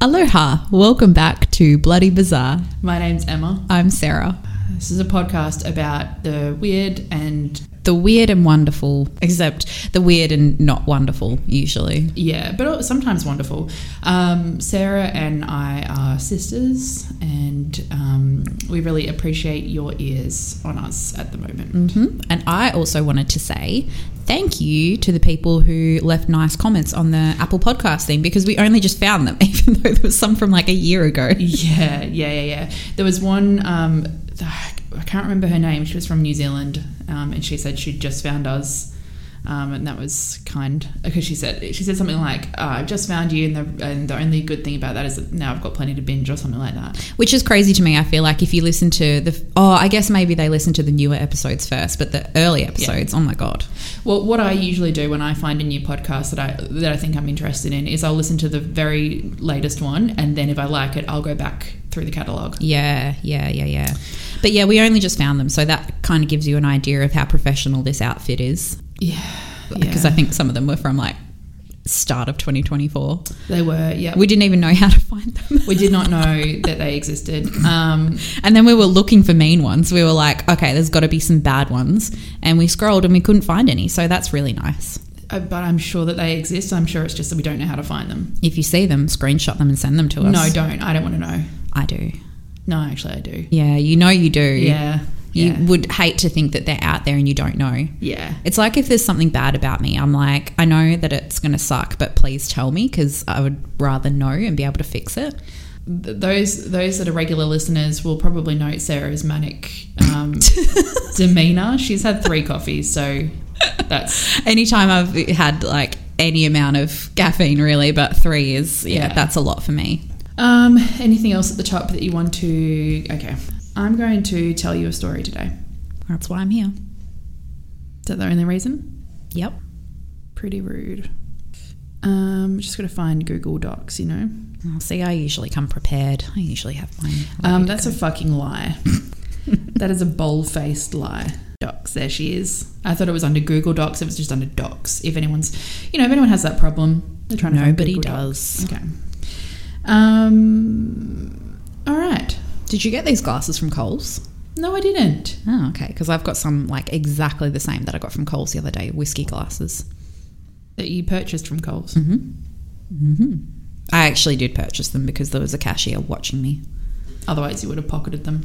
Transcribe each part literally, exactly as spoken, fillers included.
Aloha, welcome back to Bloody Bizarre. My name's Emma. I'm Sarah. This is a podcast about the weird and... The weird and wonderful, except the weird and not wonderful, usually. Yeah, but sometimes wonderful. Um, Sarah and I are sisters, and um, we really appreciate your ears on us at the moment. Mm-hmm. And I also wanted to say thank you to the people who left nice comments on the Apple Podcast thing, because we only just found them, even though there was some from like a year ago. Yeah, yeah, yeah, yeah. There was one... Um, I can't remember her name. She was from New Zealand, um, and she said she'd just found us, um, and that was kind. Because she said she said something like, oh, "I've just found you, and the and the only good thing about that is that now I've got plenty to binge," or something like that. Which is crazy to me. I feel like if you listen to the oh, I guess maybe they listen to the newer episodes first, but the early episodes, yeah. Oh my god. Well, what I usually do when I find a new podcast that I that I think I'm interested in is I'll listen to the very latest one, and then if I like it, I'll go back through the catalogue. Yeah, yeah, yeah, yeah. But yeah, we only just found them, so that kind of gives you an idea of how professional this outfit is. Yeah. Because yeah. I think some of them were from like start of twenty twenty-four. They were, yeah. We didn't even know how to find them. We did not know that they existed. Um, and then we were looking for mean ones. We were like, okay, there's got to be some bad ones. And we scrolled and we couldn't find any, so that's really nice. Uh, but I'm sure that they exist. I'm sure it's just that we don't know how to find them. If you see them, screenshot them and send them to us. No, don't. I don't want to know. I do. No, actually I do. Yeah, you know you do. Yeah. You yeah. would hate to think that they're out there and you don't know. Yeah. It's like if there's something bad about me, I'm like, I know that it's going to suck, but please tell me, because I would rather know and be able to fix it. Th- those those that are regular listeners will probably note Sarah's manic um, demeanour. She's had three coffees, so that's... Anytime I've had like any amount of caffeine really, but three is, yeah, Yeah. that's a lot for me. Um, anything else at the top that you want to... Okay. I'm going to tell you a story today. That's why I'm here. Is that the only reason? Yep. Pretty rude. Um, just got to find Google Docs, you know. Oh, see, I usually come prepared. I usually have mine. Um, that's a fucking lie. That is a bold-faced lie. Docs, there she is. I thought it was under Google Docs. It was just under Docs. If anyone's, you know, if anyone has that problem, they're trying to Nobody find Google does. Docs. Okay. Um. All right. Did you get these glasses from Coles? No, I didn't. Oh, okay. Because I've got some like exactly the same that I got from Coles the other day, whiskey glasses. That you purchased from Coles? Mm-hmm. Mm-hmm. I actually did purchase them because there was a cashier watching me. Otherwise you would have pocketed them.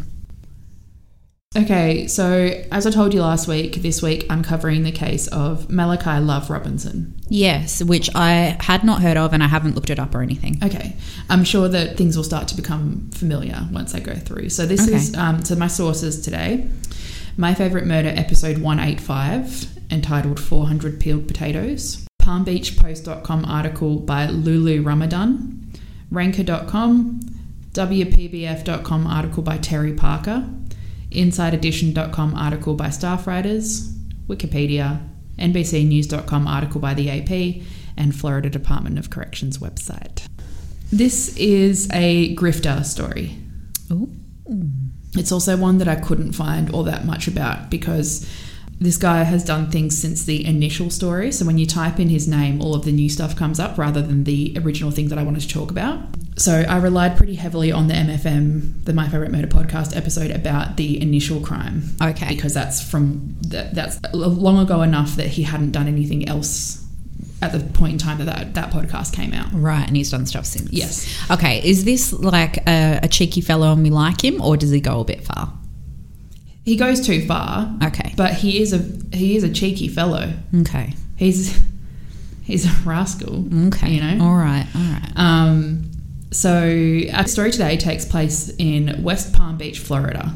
Okay, so as I told you last week, this week I'm covering the case of Malachi Love Robinson. Yes, which I had not heard of and I haven't looked it up or anything. Okay, I'm sure that things will start to become familiar once I go through. So this Okay. is, um, so my sources today, My Favourite Murder episode one eighty-five, entitled four hundred Peeled Potatoes, Palm Beach Post dot com article by Lulu Ramadan, Ranker dot com, W P B F dot com article by Terry Parker, Inside Edition dot com article by Staff Writers, Wikipedia, N B C News dot com article by the A P, and Florida Department of Corrections website. This is a grifter story. Ooh. It's also one that I couldn't find all that much about because this guy has done things since the initial story. So when you type in his name, all of the new stuff comes up rather than the original thing that I wanted to talk about. So I relied pretty heavily on the M F M, the My Favourite Murder podcast episode about the initial crime. Okay. Because that's from that, that's long ago enough that he hadn't done anything else at the point in time that that, that podcast came out. Right, and he's done stuff since. Yes. Okay, is this like a, a cheeky fellow and we like him, or does he go a bit far? He goes too far. Okay. But he is a he is a cheeky fellow. Okay. He's he's a rascal. Okay. You know? All right, all right. Um so our story today takes place in West Palm Beach, Florida.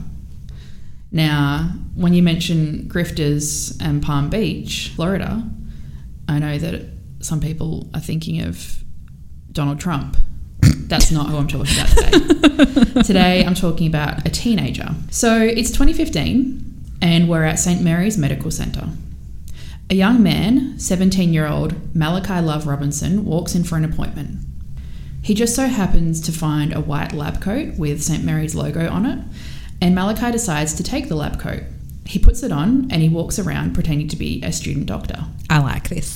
Now, when you mention grifters and Palm Beach, Florida, I know that some people are thinking of Donald Trump. That's not who I'm talking about today. Today I'm talking about a teenager. So it's twenty fifteen and we're at Saint Mary's Medical Centre. A young man, seventeen-year-old Malachi Love Robinson, walks in for an appointment. He just so happens to find a white lab coat with Saint Mary's logo on it, and Malachi decides to take the lab coat. He puts it on and he walks around pretending to be a student doctor. I like this.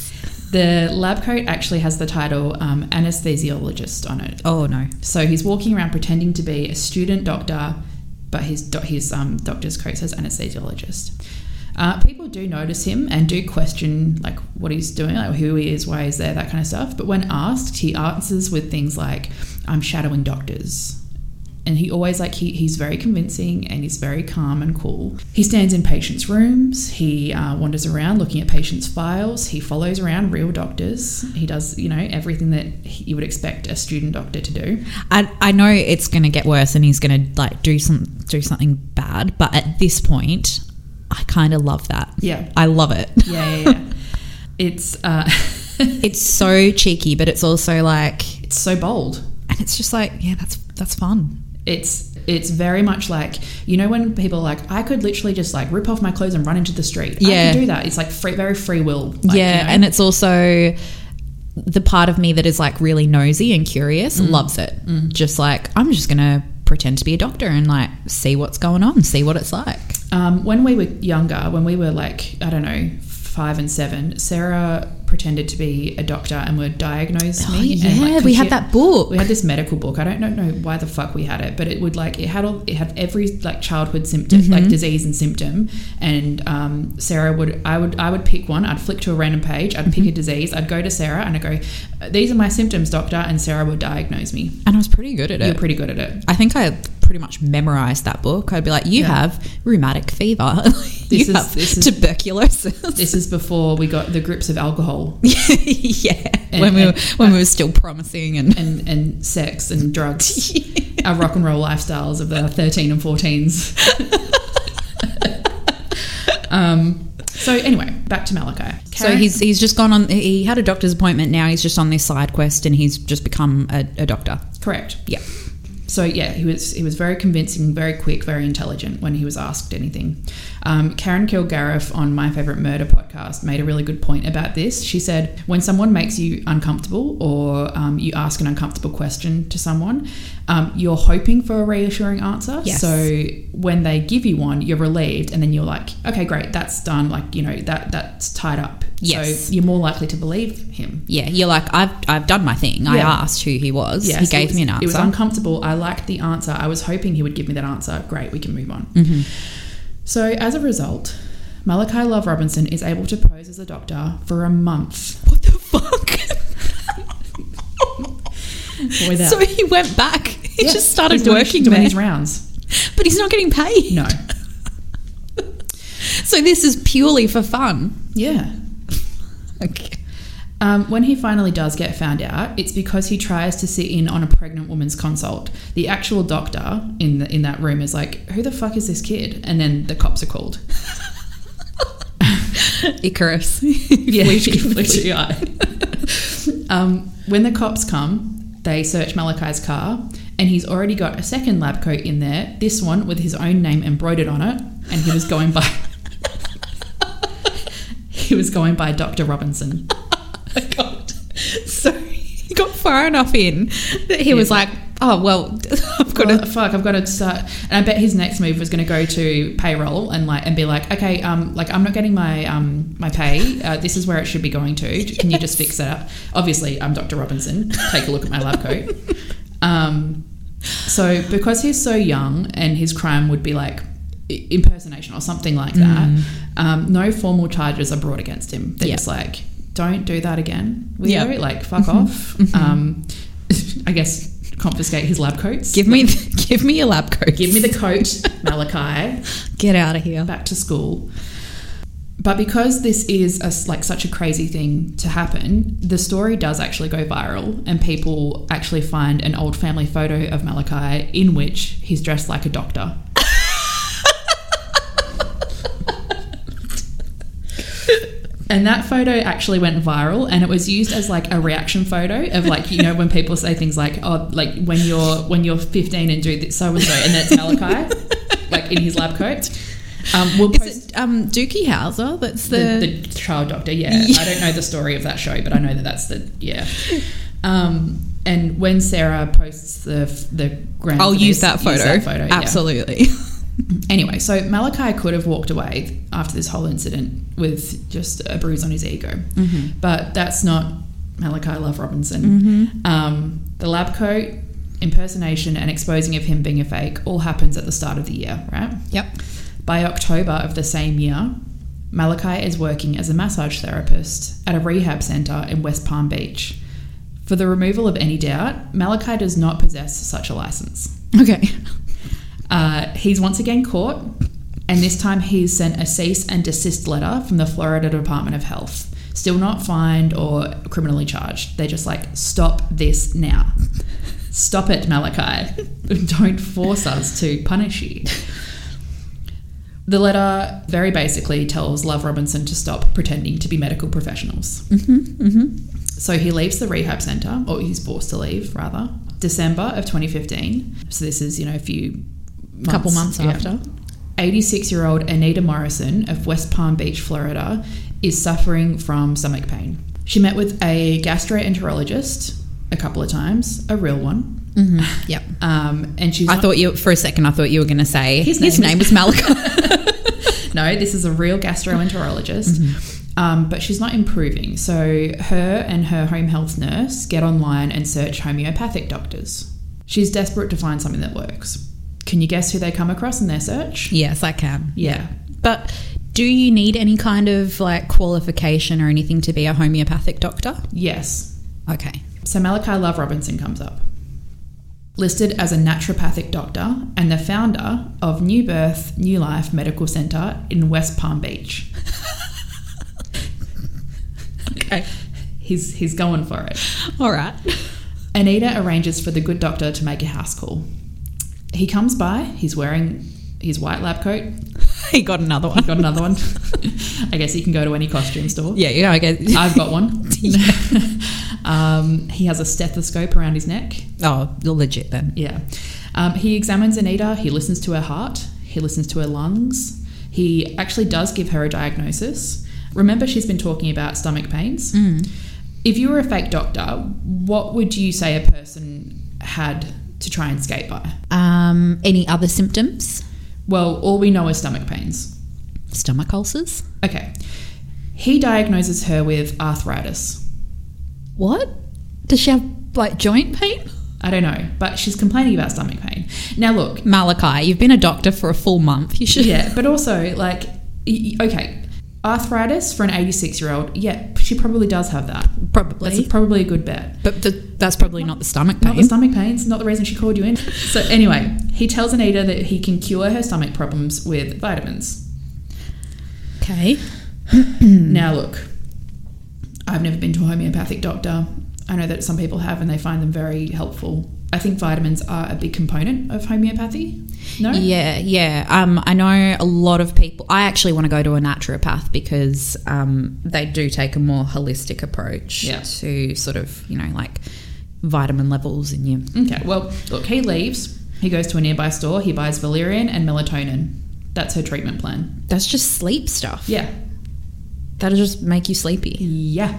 The lab coat actually has the title um, anesthesiologist on it. Oh, no. So he's walking around pretending to be a student doctor, but his, do- his um, doctor's coat says anesthesiologist. Uh, people do notice him and do question like what he's doing, like who he is, why he's there, that kind of stuff. But when asked, he answers with things like, I'm shadowing doctors. And he always like he, he's very convincing and he's very calm and cool. He stands in patients' rooms. He uh, wanders around looking at patients' files. He follows around real doctors. He does, you know, everything that he, you would expect a student doctor to do. I, I know it's going to get worse and he's going to like do some do something bad, but at this point, I kind of love that. Yeah, I love it. Yeah, yeah, yeah. It's uh, it's so cheeky, but it's also like it's so bold, and it's just like yeah, that's that's fun. It's it's very much like, you know, when people are like, I could literally just like rip off my clothes and run into the street. Yeah. I can do that. It's like free, very free will. Like, yeah, you know? and it's also the part of me that is like really nosy and curious mm. loves it. Mm. Just like, I'm just going to pretend to be a doctor and like see what's going on, see what it's like. Um, when we were younger, when we were like, I don't know, five and seven, Sarah pretended to be a doctor and would diagnose me. Oh, yeah, and like, we had she, that book. We had this medical book. I don't know, know why the fuck we had it, but it would like it had all it had every like childhood symptom, mm-hmm. like disease and symptom. And um, Sarah would I would I would pick one. I'd flick to a random page. I'd mm-hmm. pick a disease. I'd go to Sarah and I'd go, these are my symptoms, doctor. And Sarah would diagnose me. And I was pretty good at it. You're pretty good at it. I think I pretty much memorized that book. I'd be like, you yeah. have rheumatic fever. you this is, have this is, tuberculosis. This is before we got the grips of alcohol. yeah, and, when we and, were when uh, we were still promising and and, and sex and drugs, yeah. Our rock and roll lifestyles of the thirteen and fourteens. um. So anyway, back to Malachi. Karen, so he's he's just gone on. He had a doctor's appointment. Now he's just on this side quest, and he's just become a, a doctor. Correct. Yeah. So yeah, he was he was very convincing, very quick, very intelligent when he was asked anything. Um, Karen Kilgariff on My Favourite Murder podcast made a really good point about this. She said, when someone makes you uncomfortable or um, you ask an uncomfortable question to someone, um, you're hoping for a reassuring answer. Yes. So when they give you one, you're relieved, and then you're like, okay, great, that's done. Like, you know, that that's tied up. Yes. So you're more likely to believe him. Yeah, you're like, I've I've done my thing. I Yeah. asked who he was. Yes, he gave it was, me an answer. It was uncomfortable. I liked the answer. I was hoping he would give me that answer. Great, we can move on. Mm-hmm. So as a result, Malachi Love Robinson is able to pose as a doctor for a month. What the fuck? Without, so he went back. He yeah, just started he's doing, working doing there. his rounds. But he's not getting paid. No. So this is purely for fun. Yeah. Okay. Um, when he finally does get found out, it's because he tries to sit in on a pregnant woman's consult. The actual doctor in the, in that room is like, who the fuck is this kid? And then the cops are called. Icarus. Yeah, he flew too high. um, when the cops come, they search Malachi's car, and he's already got a second lab coat in there, this one with his own name embroidered on it, and he was going by... he was going by Doctor Robinson. Oh my God. So he got far enough in that he yeah. was like, oh, well, I've got well, to... Fuck, I've got to start... And I bet his next move was going to go to payroll and like and be like, okay, um, like I'm not getting my um my pay. Uh, this is where it should be going to. Can you just fix that up? Obviously, I'm Doctor Robinson. Take a look at my lab coat. Um, so because he's so young and his crime would be like impersonation or something like that, mm. um, no formal charges are brought against him. They're yep. just like... don't do that again. We yep. like fuck mm-hmm. off. Mm-hmm. Um, I guess confiscate his lab coats. Give me, give me your lab coat. Give me the coat, Malachi. Get out of here. Back to school. But because this is a, like such a crazy thing to happen, the story does actually go viral, and people actually find an old family photo of Malachi in which he's dressed like a doctor. And that photo actually went viral, and it was used as like a reaction photo of like, you know, when people say things like, oh, like when you're when you're fifteen and do this so and so, and then it's Malachi, like in his lab coat. Um, we'll Is post it um, Dookie Howser? That's the... the the child doctor. Yeah. yeah, I don't know the story of that show, but I know that that's the yeah. Um, and when Sarah posts the the grand, I'll use that photo. Use that photo, absolutely. Yeah. Anyway, so Malachi could have walked away after this whole incident with just a bruise on his ego. Mm-hmm. But that's not Malachi Love Robinson. Mm-hmm. Um, the lab coat, impersonation, and exposing of him being a fake all happens at the start of the year, right? Yep. By October of the same year, Malachi is working as a massage therapist at a rehab centre in West Palm Beach. For the removal of any doubt, Malachi does not possess such a licence. Okay. Uh, he's once again caught, and this time he's sent a cease and desist letter from the Florida Department of Health. Still not fined or criminally charged. They're just like, stop this now. Stop it, Malachi. Don't force us to punish you. The letter very basically tells Love Robinson to stop pretending to be medical professionals. Mm-hmm, mm-hmm. So he leaves the rehab centre, or he's forced to leave, rather, December of twenty fifteen. So this is, you know, a few months. Couple months yeah. after. eighty-six-year-old Anita Morrison of West Palm Beach, Florida, is suffering from stomach pain. She met with a gastroenterologist a couple of times, a real one. Mm-hmm. Yep. Um, and she's I not- thought you, for a second, I thought you were going to say His his, name name, is- was Malachi. No, this is a real gastroenterologist. Mm-hmm. Um, but she's not improving. So her and her home health nurse get online and search homeopathic doctors. She's desperate to find something that works. Can you guess who they come across in their search? Yes, I can. Yeah. But do you need any kind of like qualification or anything to be a homeopathic doctor? Yes. Okay. So Malachi Love Robinson comes up. Listed as a naturopathic doctor and the founder of New Birth, New Life Medical Centre in West Palm Beach. Okay. He's, he's going for it. All right. Anita arranges for the good doctor to make a house call. He comes by, he's wearing his white lab coat. He got another one. Got another one. I guess he can go to any costume store. Yeah, yeah, I guess. I've got one. um, he has a stethoscope around his neck. Oh, legit then. Yeah. Um, he examines Anita. He listens to her heart. He listens to her lungs. He actually does give her a diagnosis. Remember, she's been talking about stomach pains. Mm. If you were a fake doctor, what would you say a person had to try and skate by? Um, any other symptoms? Well, all we know is stomach pains. Stomach ulcers? Okay. He diagnoses her with arthritis. What? Does she have like joint pain? I don't know, but she's complaining about stomach pain. Now, look. Malachi, you've been a doctor for a full month. You should. Yeah, but also, like, y- y- okay, arthritis for an eighty-six-year-old, yeah, she probably does have that. Probably. That's probably a good bet. But the, that's probably not the stomach pain. Not the stomach pains, not the reason she called you in. So anyway, he tells Anita that he can cure her stomach problems with vitamins. Okay. Now, look, I've never been to a homeopathic doctor. I know that some people have and they find them very helpful. I think vitamins are a big component of homeopathy. No? Yeah, yeah. Um, I know a lot of people. I actually want to go to a naturopath because um, they do take a more holistic approach Yeah. to sort of, you know, like vitamin levels in you. Okay, well, look, he leaves. He goes to a nearby store. He buys valerian and melatonin. That's her treatment plan. That's just sleep stuff. Yeah. That'll just make you sleepy. Yeah.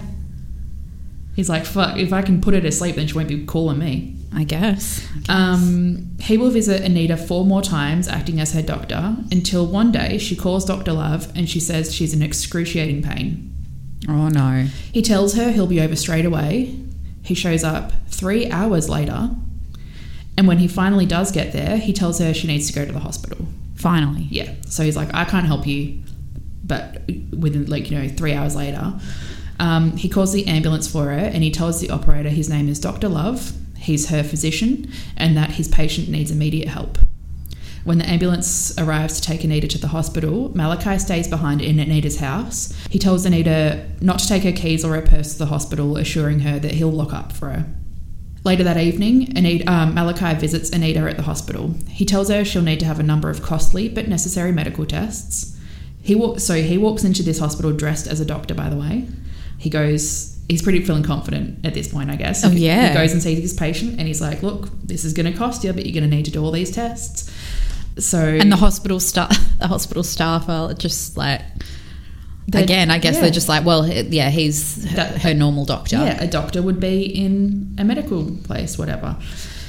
He's like, fuck, if I can put her to sleep, then she won't be calling me. I guess. I guess. Um, he will visit Anita four more times, acting as her doctor, until one day she calls Doctor Love and she says she's in excruciating pain. Oh, no. He tells her he'll be over straight away. He shows up three hours later. And when he finally does get there, he tells her she needs to go to the hospital. Finally. Yeah. So he's like, I can't help you. But within, like, you know, three hours later, um, he calls the ambulance for her and he tells the operator his name is Doctor Love. He's her physician and that his patient needs immediate help. When the ambulance arrives to take Anita to the hospital, Malachi stays behind in Anita's house. He tells Anita not to take her keys or her purse to the hospital, assuring her that he'll lock up for her. Later that evening, Anita, um, Malachi visits Anita at the hospital. He tells her she'll need to have a number of costly but necessary medical tests. He walks, so he walks into this hospital dressed as a doctor, by the way. He goes, he's pretty feeling confident at this point, I guess. Oh, He- yeah. He goes and sees his patient and he's like, look, this is going to cost you, but you're going to need to do all these tests. So And the hospital staff, the hospital staff are just like, They're- again, I guess yeah. they're just like, well, he- yeah, he's her, That- her normal doctor. Yeah, a doctor would be in a medical place, whatever.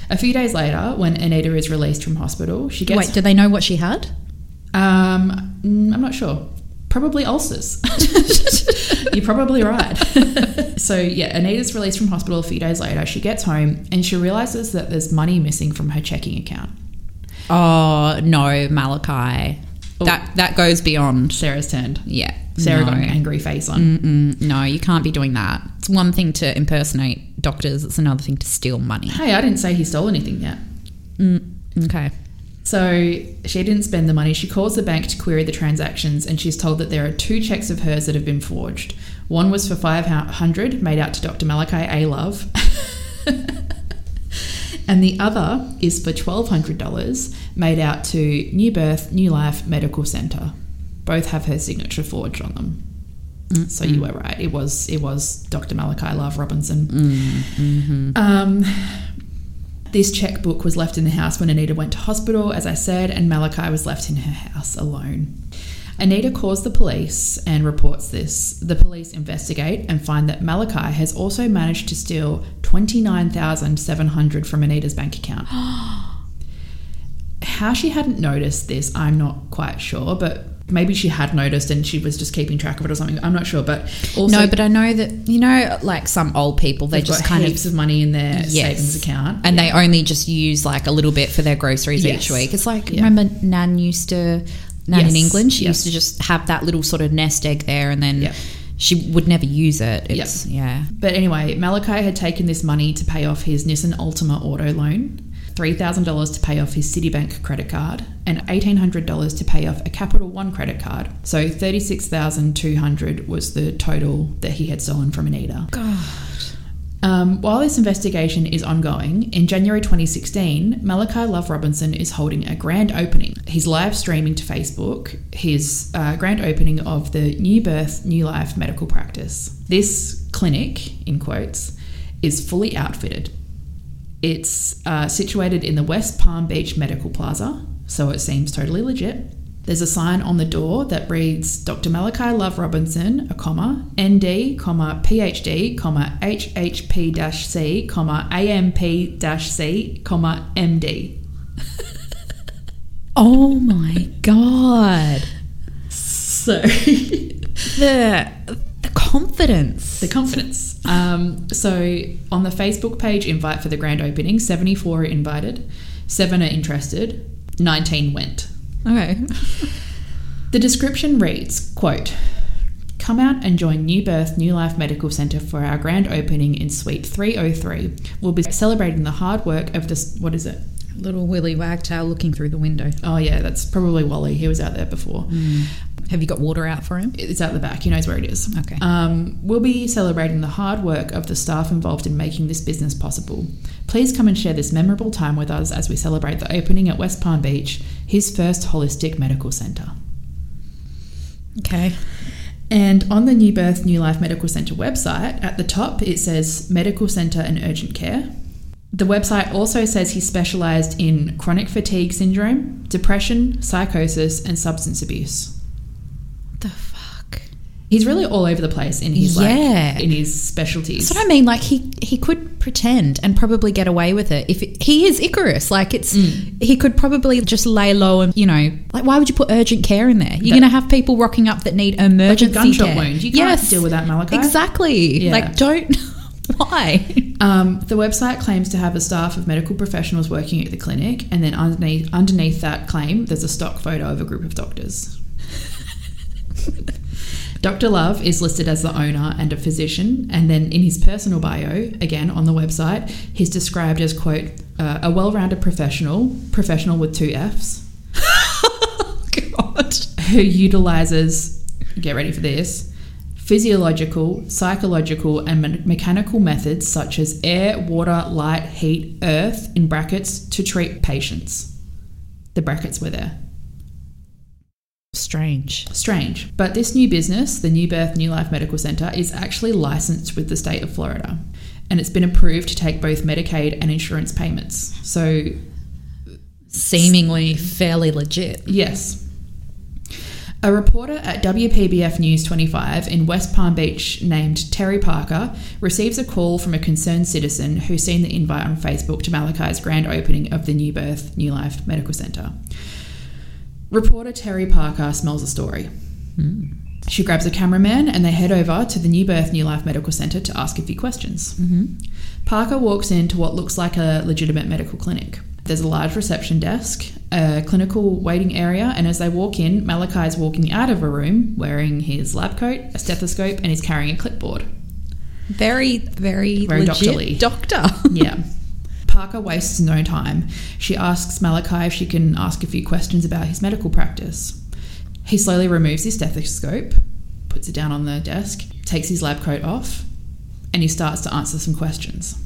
A few days later, when Anita is released from hospital, she gets... Wait, do they know what she had? Um, mm, I'm not sure. Probably ulcers. You're probably right. So, yeah, Anita's released from hospital a few days later. She gets home and she realises that there's money missing from her checking account. Oh, no, Malachi. Oh. That that goes beyond. Sarah's turned. Yeah. Sarah no. got an angry face on. Mm-mm, no, you can't be doing that. It's one thing to impersonate doctors. It's another thing to steal money. Hey, I didn't say he stole anything yet. Mm, okay. So she didn't spend the money. She calls the bank to query the transactions and she's told that there are two checks of hers that have been forged. One was for five hundred dollars made out to Doctor Malachi A. Love. And the other is for twelve hundred dollars made out to New Birth, New Life Medical Centre. Both have her signature forged on them. Mm-hmm. So you were right. It was it was Doctor Malachi Love Robinson. Mm-hmm. Um, this checkbook was left in the house when Anita went to hospital, as I said, and Malachi was left in her house alone. Anita calls the police and reports this. The police investigate and find that Malachi has also managed to steal twenty-nine thousand seven hundred dollars from Anita's bank account. How she hadn't noticed this, I'm not quite sure, but maybe she had noticed and she was just keeping track of it or something. I'm not sure, but also... No, but I know that, you know, like some old people, they just kind heaps of... of money in their yes. savings account. And yeah. they only just use like a little bit for their groceries yes. each week. It's like, yeah. remember Nan used to... Nan yes. in England, she yes. used to just have that little sort of nest egg there and then... Yep. She would never use it. It's, yep. Yeah. But anyway, Malachi had taken this money to pay off his Nissan Altima auto loan, three thousand dollars to pay off his Citibank credit card, and eighteen hundred dollars to pay off a Capital One credit card. So thirty-six thousand two hundred dollars was the total that he had stolen from Anita. God. Um, while this investigation is ongoing, in January twenty sixteen, Malachi Love Robinson is holding a grand opening. He's live streaming to Facebook his uh, grand opening of the New Birth, New Life medical practice. This clinic, in quotes, is fully outfitted. It's uh, situated in the West Palm Beach Medical Plaza, so it seems totally legit. There's a sign on the door that reads Doctor Malachi Love Robinson, a comma, N D, comma, P H D, comma, H H P C, comma, A M P C, comma, M D. Oh my God. So the the confidence. The confidence. Um, so on the Facebook page invite for the grand opening, seventy-four are invited, seven are interested, nineteen went. Okay. The description reads, quote, "Come out and join New Birth, New Life Medical Centre for our grand opening in Suite three oh three. We'll be celebrating the hard work of this..." What is it? Little Willy Wagtail looking through the window. Oh, yeah, that's probably Wally. He was out there before. Mm. Have you got water out for him? It's out the back. He knows where it is. Okay. Um, we'll be celebrating the hard work of the staff involved in making this business possible. Please come and share this memorable time with us as we celebrate the opening at West Palm Beach, his first holistic medical centre. Okay. And on the New Birth, New Life Medical Centre website, at the top it says Medical Centre and Urgent Care. The website also says he specialised in chronic fatigue syndrome, depression, psychosis and substance abuse. The fuck? He's really all over the place in his yeah. like in his specialties. That's what I mean. Like he he could pretend and probably get away with it if it, he is Icarus. Like it's mm. he could probably just lay low and you know like why would you put urgent care in there? You're going to have people rocking up that need emergency like a gunshot care. wound. You can't yes. deal with that, Malachi. Exactly. Yeah. Like don't. Why? Um, the website claims to have a staff of medical professionals working at the clinic, and then underneath underneath that claim, there's a stock photo of a group of doctors. Doctor Love is listed as the owner and a physician, and then in his personal bio, again on the website, he's described as, quote, uh, a well-rounded professional, professional with two Fs, God, who utilises, get ready for this, physiological, psychological and me- mechanical methods such as air, water, light, heat, earth, in brackets, to treat patients. The brackets were there. Strange. Strange. But this new business, the New Birth, New Life Medical Centre, is actually licensed with the state of Florida. And it's been approved to take both Medicaid and insurance payments. So... Seemingly fairly legit. Yes. A reporter at W P B F News twenty-five in West Palm Beach named Terry Parker receives a call from a concerned citizen who's seen the invite on Facebook to Malakai's grand opening of the New Birth New Life Medical Centre. Reporter Terry Parker smells a story. Mm. She grabs a cameraman and they head over to the New Birth New Life Medical Centre to ask a few questions. Mm-hmm. Parker walks into what looks like a legitimate medical clinic. There's a large reception desk, a clinical waiting area, and as they walk in, Malachi is walking out of a room wearing his lab coat, a stethoscope, and he's carrying a clipboard. Very, very, Very legit doctorly. doctor. Yeah. Parker wastes no time. She asks Malachi if she can ask a few questions about his medical practice. He slowly removes his stethoscope, puts it down on the desk, takes his lab coat off, and he starts to answer some questions.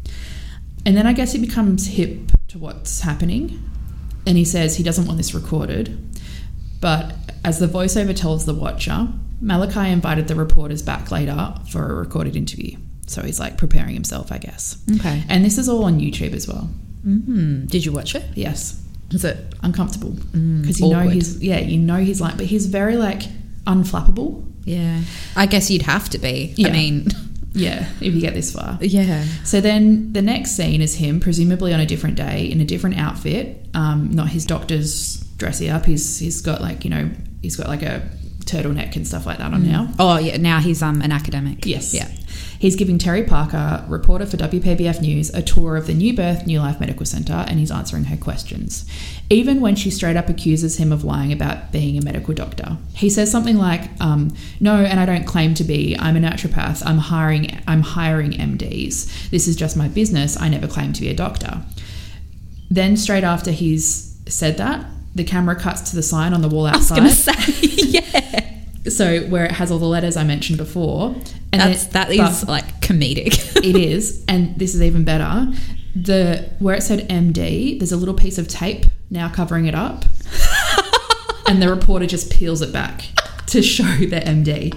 And then I guess he becomes hip to what's happening, and he says he doesn't want this recorded. But as the voiceover tells the watcher, Malachi invited the reporters back later for a recorded interview. So he's like preparing himself, I guess. Okay. And this is all on YouTube as well. Mm-hmm. Did you watch it? Yes. Is it Uncomfortable. Mm, Because you know awkward. he's, yeah, you know he's like, but he's very like unflappable. Yeah. I guess you'd have to be. Yeah. I mean, Yeah, if you get this far. yeah. So then the next scene is him, presumably on a different day, in a different outfit, um, not his doctor's dressy up. He's he's got like, you know, he's got like a turtleneck and stuff like that on now. Oh, yeah. Now he's um an academic. Yes. Yeah. He's giving Terry Parker, reporter for W P B F News, a tour of the New Birth New Life Medical Centre, and he's answering her questions, even when she straight up accuses him of lying about being a medical doctor. He says something like, um, no, and I don't claim to be. I'm a naturopath. I'm hiring, I'm hiring M Ds. This is just my business. I never claimed to be a doctor. Then straight after he's said that, the camera cuts to the sign on the wall outside. I was going to say, yeah. So where it has all the letters I mentioned before. And That's, then, that is like comedic. it is, and this is even better. The where it said M D, there's a little piece of tape now covering it up, and the reporter just peels it back to show the M D.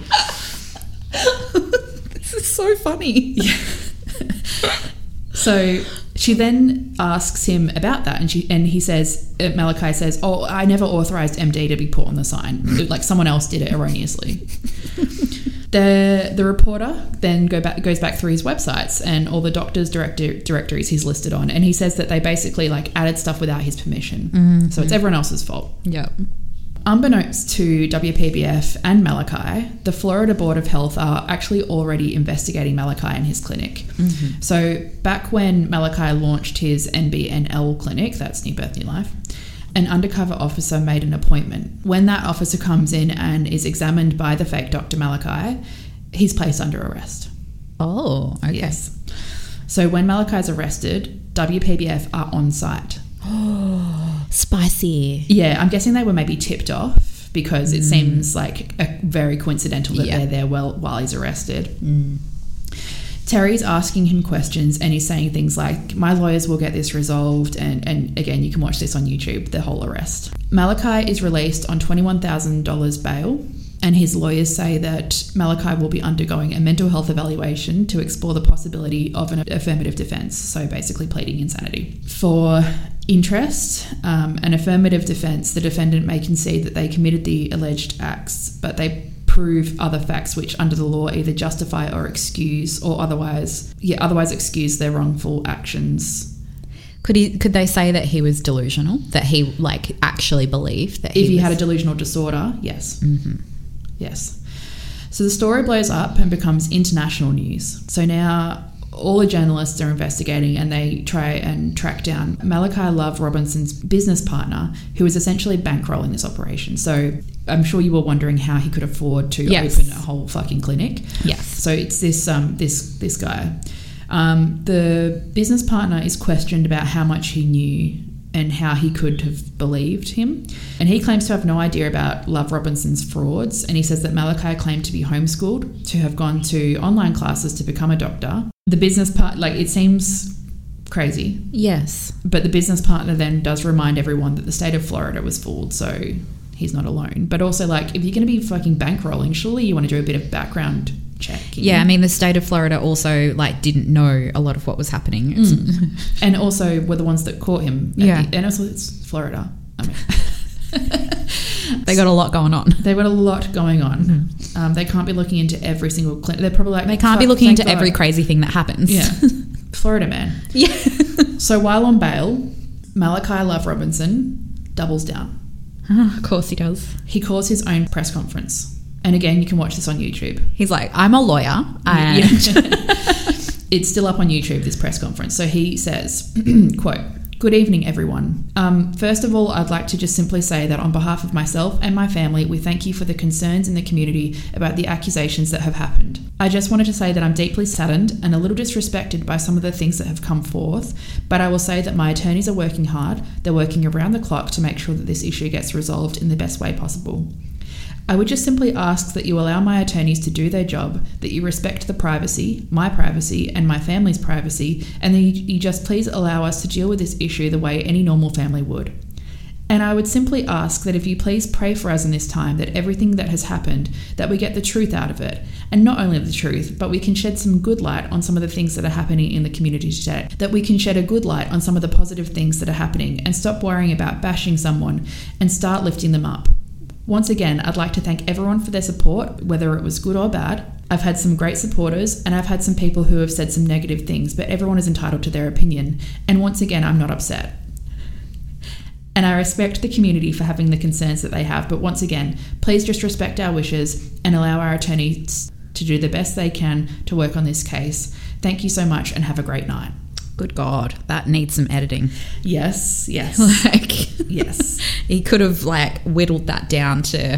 This is so funny. Yeah. So she then asks him about that, and she and he says, uh, Malachi says, "Oh, I never authorized M D to be put on the sign. Like someone else did it erroneously." The the reporter then go back goes back through his websites and all the doctors' director, directories he's listed on, and he says that they basically like added stuff without his permission. Mm-hmm. So it's everyone else's fault. Yeah. Unbeknownst to W P B F and Malachi, the Florida Board of Health are actually already investigating Malachi and his clinic. Mm-hmm. So back when Malachi launched his N B N L clinic, that's New Birth New Life, an undercover officer made an appointment. When that officer comes in and is examined by the fake Doctor Malachi, he's placed under arrest. Oh, okay. Yes. So when Malachi is arrested, W P B F are on site. Oh, spicy. Yeah, I'm guessing they were maybe tipped off because it mm. seems like a very coincidental that yeah. they're there well, while he's arrested. Mm. Terry's asking him questions and he's saying things like, my lawyers will get this resolved. And, and again, you can watch this on YouTube, the whole arrest. Malachi is released on twenty-one thousand dollars bail. And his lawyers say that Malachi will be undergoing a mental health evaluation to explore the possibility of an affirmative defence, so basically pleading insanity. For interest, um, an affirmative defence, the defendant may concede that they committed the alleged acts, but they prove other facts which under the law either justify or excuse or otherwise, yeah, otherwise excuse their wrongful actions. Could he? Could they say that he was delusional? That he like actually believed that he if he was... had a delusional disorder? Yes. Mm-hmm. Yes. So the story blows up and becomes international news. So now all the journalists are investigating and they try and track down Malachi Love Robinson's business partner, who is essentially bankrolling this operation. So I'm sure you were wondering how he could afford to yes. open a whole fucking clinic. Yes. So it's this um this this guy. Um, the business partner is questioned about how much he knew and how he could have believed him. And he claims to have no idea about Love Robinson's frauds. And he says that Malachi claimed to be homeschooled, to have gone to online classes to become a doctor. The business part, like, it seems crazy. Yes. But the business partner then does remind everyone that the state of Florida was fooled, so he's not alone. But also, like, if you're going to be fucking bankrolling, surely you want to do a bit of background checking. Yeah, I mean, the state of Florida also, like, didn't know a lot of what was happening. Mm. And also were the ones that caught him. Yeah. The, and also it's Florida. I mean... They got a lot going on. They've got a lot going on. Mm-hmm. Um, they can't be looking into every single clinic. They're probably like... They can't be looking into God. every crazy thing that happens. Yeah. Florida man. Yeah. So while on bail, Malachi Love Robinson doubles down. Oh, of course he does. He calls his own press conference. And again, you can watch this on YouTube. He's like, I'm a lawyer. And it's still up on YouTube, this press conference. So he says, quote, "Good evening, everyone. Um, first of all, I'd like to just simply say that on behalf of myself and my family, we thank you for the concerns in the community about the accusations that have happened. I just wanted to say that I'm deeply saddened and a little disrespected by some of the things that have come forth, but I will say that my attorneys are working hard. They're working around the clock to make sure that this issue gets resolved in the best way possible. I would just simply ask that you allow my attorneys to do their job, that you respect the privacy, my privacy and my family's privacy, and that you just please allow us to deal with this issue the way any normal family would. And I would simply ask that if you please pray for us in this time, that everything that has happened, that we get the truth out of it. And not only the truth, but we can shed some good light on some of the things that are happening in the community today. That we can shed a good light on some of the positive things that are happening and stop worrying about bashing someone and start lifting them up. Once again, I'd like to thank everyone for their support, whether it was good or bad. I've had some great supporters and I've had some people who have said some negative things, but everyone is entitled to their opinion. And once again, I'm not upset. And I respect the community for having the concerns that they have, but once again, please just respect our wishes and allow our attorneys to do the best they can to work on this case. Thank you so much and have a great night." Good God, that needs some editing. Yes, yes. Like, yes. He could have, like, whittled that down to...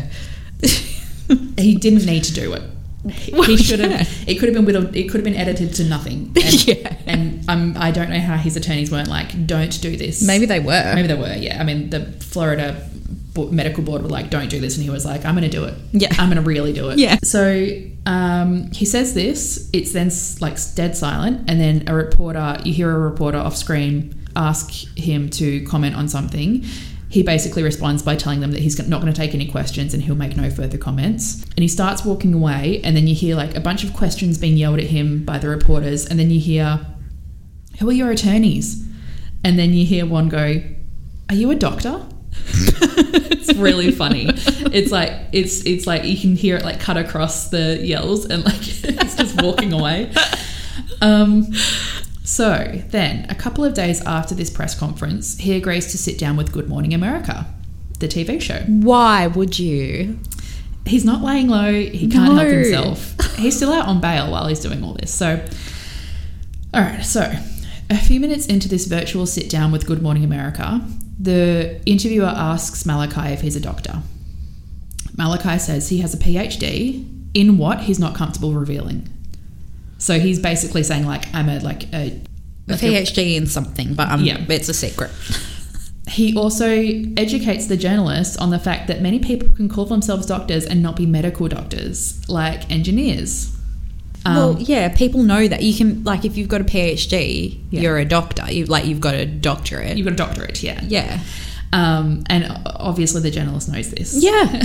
He didn't need to do it. He, well, he should have... Yeah. It could have been whittled... It could have been edited to nothing. And, yeah. And um, I don't know how his attorneys weren't like, don't do this. Maybe they were. Maybe they were, yeah. I mean, the Florida medical board were like, don't do this. And he was like, I'm going to do it. Yeah. I'm going to really do it. Yeah. So um, he says this. It's then like dead silent. And then a reporter, you hear a reporter off screen ask him to comment on something. He basically responds by telling them that he's not going to take any questions and he'll make no further comments. And he starts walking away. And then you hear like a bunch of questions being yelled at him by the reporters. And then you hear, "Who are your attorneys?" And then you hear one go, "Are you a doctor?" It's really funny. It's like it's it's like you can hear it like cut across the yells and like he's just walking away. Um, so then a couple of days after this press conference, he agrees to sit down with Good Morning America, the T V show. Why would you? He's not laying low. He can't No. help himself. He's still out on bail while he's doing all this. So, all right. So a few minutes into this virtual sit down with Good Morning America, the interviewer asks Malachi if he's a doctor. Malachi says he has a P H D in what he's not comfortable revealing. So he's basically saying like, I'm a like a, A like P H D in something, but um, Yeah. it's a secret. He also educates the journalists on the fact that many people can call themselves doctors and not be medical doctors, like engineers. Um, Well, yeah, people know that you can, like, if you've got a P H D, Yeah. you're a doctor. You like you've got a doctorate. You've got a doctorate, yeah. Yeah, Um, and obviously the journalist knows this. yeah.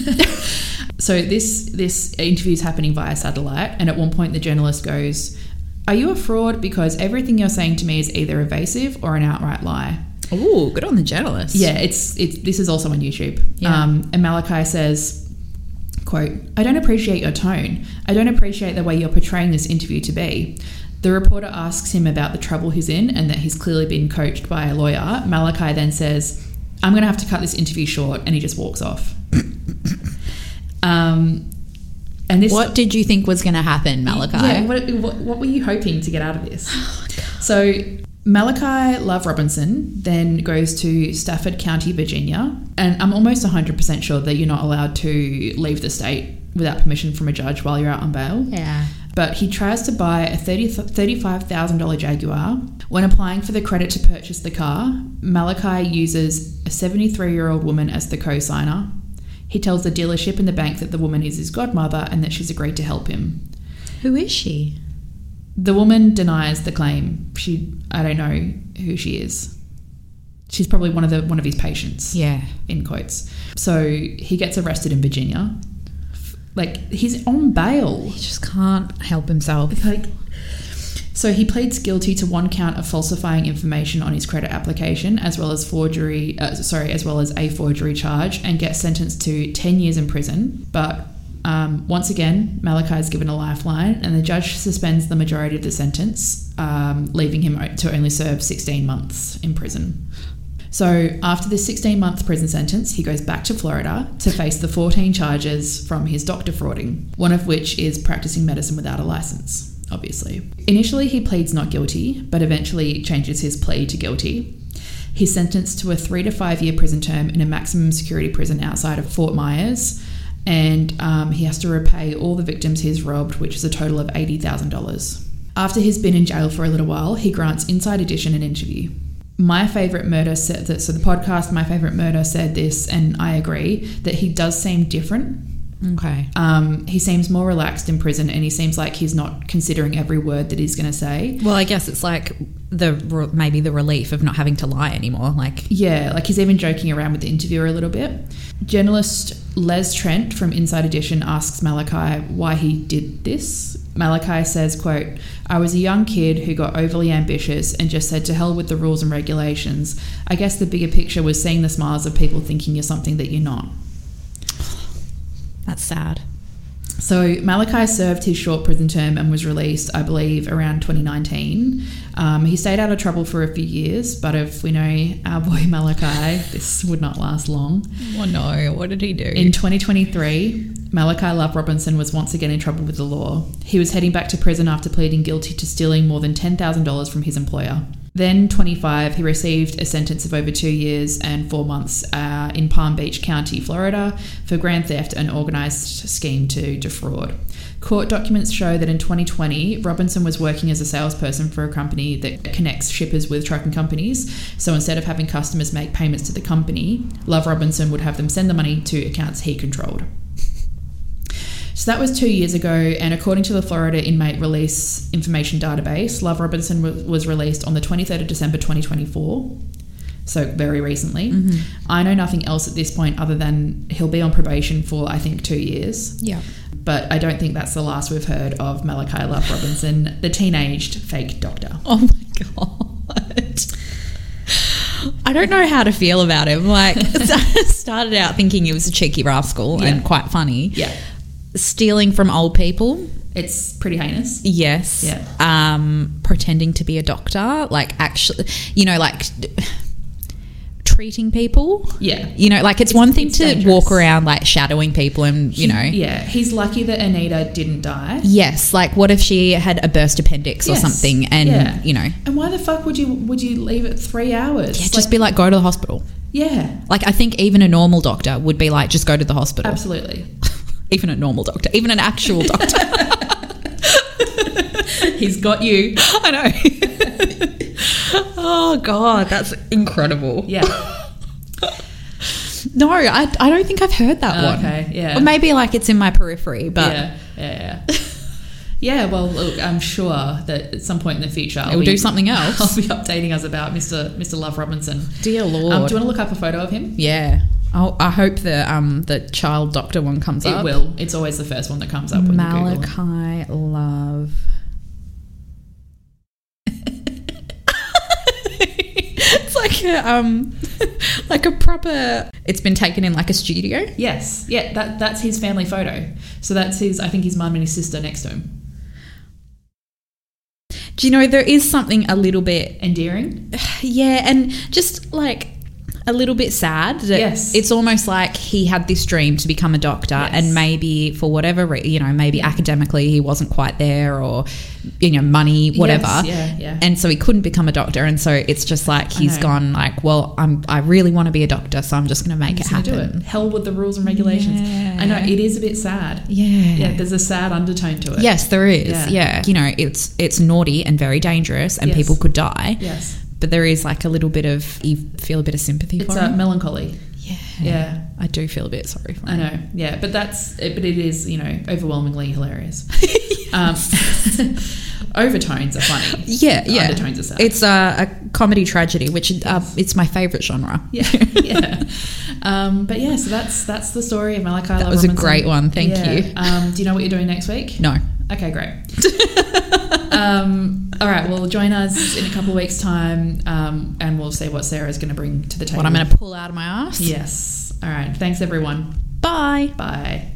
So this this interview is happening via satellite, and at one point the journalist goes, "Are you a fraud? Because everything you're saying to me is either evasive or an outright lie." Ooh, good on the journalist. Yeah, it's it's this is also on YouTube. Yeah. Um, and Malachi says, quote, "I don't appreciate your tone. I don't appreciate the way you're portraying this interview to be." The reporter asks him about the trouble he's in and that he's clearly been coached by a lawyer. Malachi then says, "I'm going to have to cut this interview short," and he just walks off. um, and this What did you think was going to happen, Malachi? Yeah, what, what, what were you hoping to get out of this? So Malachi Love Robinson then goes to Stafford County, Virginia, and I'm almost one hundred percent sure that you're not allowed to leave the state without permission from a judge while you're out on bail. Yeah. But he tries to buy a thirty-five thousand dollars Jaguar. When applying for the credit to purchase the car, Malachi uses a seventy-three-year-old woman as the co-signer. He tells the dealership and the bank that the woman is his godmother and that she's agreed to help him. Who is she? The woman denies the claim. She, I don't know who she is. She's probably one of the one of his patients. Yeah. In quotes. So he gets arrested in Virginia. Like, he's on bail. He just can't help himself. Like, So he pleads guilty to one count of falsifying information on his credit application, as well as forgery. Uh, sorry, as well as a forgery charge, and gets sentenced to ten years in prison. But um, once again, Malachi is given a lifeline, and the judge suspends the majority of the sentence, um, leaving him to only serve sixteen months in prison. So after this sixteen-month prison sentence, he goes back to Florida to face the fourteen charges from his doctor frauding, one of which is practicing medicine without a license. Obviously. Initially, he pleads not guilty, but eventually changes his plea to guilty. He's sentenced to a three to five year prison term in a maximum security prison outside of Fort Myers, and um, he has to repay all the victims he's robbed, which is a total of eighty thousand dollars. After he's been in jail for a little while, he grants Inside Edition an interview. My Favourite Murder said that, so the podcast My Favourite Murder said this, and I agree, that he does seem different. Okay. Um, he seems more relaxed in prison, and he seems like he's not considering every word that he's going to say. Well, I guess it's like the maybe the relief of not having to lie anymore. Like, yeah, like he's even joking around with the interviewer a little bit. Journalist Les Trent from Inside Edition asks Malachi why he did this. Malachi says, quote, "I was a young kid who got overly ambitious and just said to hell with the rules and regulations. I guess the bigger picture was seeing the smiles of people thinking you're something that you're not." That's sad. So Malachi served his short prison term and was released, I believe, around twenty nineteen. Um, he stayed out of trouble for a few years, but if we know our boy Malachi, this would not last long. Oh no, what did he do? In twenty twenty-three, Malachi Love Robinson was once again in trouble with the law. He was heading back to prison after pleading guilty to stealing more than ten thousand dollars from his employer. Then, twenty-five, he received a sentence of over two years and four months uh, in Palm Beach County, Florida, for grand theft and organised scheme to defraud. Court documents show that in twenty twenty, Robinson was working as a salesperson for a company that connects shippers with trucking companies. So instead of having customers make payments to the company, Love Robinson would have them send the money to accounts he controlled. So that was two years ago, and according to the Florida Inmate Release Information Database, Love Robinson w- was released on the twenty-third of December twenty twenty-four, so very recently. Mm-hmm. I know nothing else at this point other than he'll be on probation for, I think, two years. Yeah. But I don't think that's the last we've heard of Malachi Love Robinson, the teenaged fake doctor. Oh my God. I don't know how to feel about him. Like, I started out thinking he was a cheeky rascal yeah. and quite funny. Yeah. Stealing from old people. It's pretty heinous. Yes. Yeah. Um, pretending to be a doctor. Like, actually, you know, like treating people. Yeah. You know, like it's, it's one thing it's to dangerous. walk around like shadowing people and, you he, know. Yeah. He's lucky that Anita didn't die. Yes. Like what if she had a burst appendix yes. or something and, yeah. you know. And why the fuck would you would you leave it three hours? Yeah, like, just be like, go to the hospital. Yeah. Like I think even a normal doctor would be like, just go to the hospital. Absolutely. Even a normal doctor. Even an actual doctor. He's got you. I know. Oh, God. That's incredible. Yeah. No, I, I don't think I've heard that oh, one. Okay, yeah. Or maybe like it's in my periphery, but... Yeah, yeah, yeah. Yeah, well, look, I'm sure that at some point in the future... I'll do something else. I'll be updating us about Mister Mister Love Robinson. Dear Lord. Um, do you want to look up a photo of him? Yeah. I'll, I hope the um the child doctor one comes it up. It will. It's always the first one that comes up when Malachi you Google. Love. It's like a um like a proper. It's been taken in like a studio. Yes. Yeah. That that's his family photo. So that's his. I think his mum and his sister next to him. Do you know there is something a little bit endearing? Yeah, and just like a little bit sad that yes. it's almost like he had this dream to become a doctor yes. and maybe for whatever re- you know maybe yeah. academically he wasn't quite there or you know money whatever yes, yeah, yeah. and so he couldn't become a doctor and so it's just like he's gone like well I'm I really want to be a doctor so I'm just going to make it happen. Do it. Hell with the rules and regulations. Yeah. I know it is a bit sad. Yeah. Yeah, there's a sad undertone to it. Yes, there is. Yeah. yeah. You know, it's it's naughty and very dangerous and yes. people could die. Yes. But there is like a little bit of, you feel a bit of sympathy it's for It's him. melancholy. Yeah. Yeah. I do feel a bit sorry for I him. know. Yeah. But that's, but it is, you know, overwhelmingly hilarious. um, overtones are funny. Yeah. Yeah. Undertones are sad. It's a, a comedy tragedy, which yes. uh, it's my favourite genre. Yeah. Yeah. Um, but yeah, so that's, that's the story of Malachi Love That was Robinson. a great one. Thank yeah. you. Um, do you know what you're doing next week? No. Okay, great. um, all right, well, join us in a couple of weeks' time, um, and we'll see what Sarah's going to bring to the table. What I'm going to pull out of my ass. Yes. All right. Thanks, everyone. Bye. Bye.